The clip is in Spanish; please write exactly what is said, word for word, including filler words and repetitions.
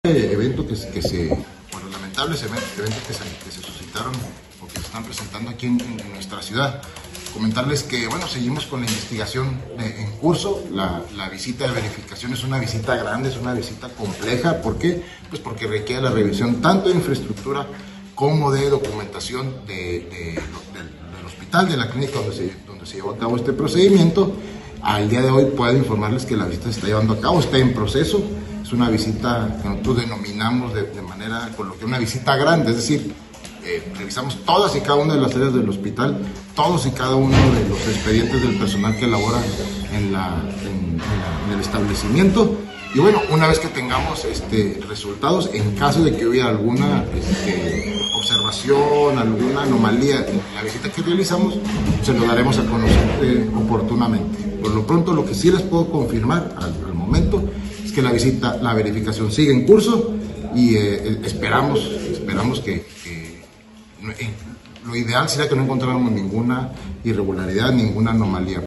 Evento que, que se, bueno, lamentables eventos, eventos que, se, que se suscitaron o que se están presentando aquí en, en nuestra ciudad. Comentarles que, bueno, seguimos con la investigación de, en curso. La, la visita de verificación es una visita grande, es una visita compleja. ¿Por qué? Pues porque requiere la revisión tanto de infraestructura como de documentación de, de, de, del hospital, de la clínica donde se, donde se llevó a cabo este procedimiento. Al día de hoy puedo informarles que la visita se está llevando a cabo, está en proceso. Es una visita que nosotros denominamos de, de manera coloquial una visita grande, es decir, eh, revisamos todas y cada una de las áreas del hospital, todos y cada uno de los expedientes del personal que labora en, la, en, en, la, en el establecimiento. Y bueno, una vez que tengamos este, resultados, en caso de que hubiera alguna este, observación, alguna anomalía en la visita que realizamos, se lo daremos a conocer eh, oportunamente. Por lo pronto, lo que sí les puedo confirmar al, al momento es que la visita, la verificación sigue en curso y eh, esperamos, esperamos que, que eh, lo ideal sería que no encontráramos ninguna irregularidad, ninguna anomalía.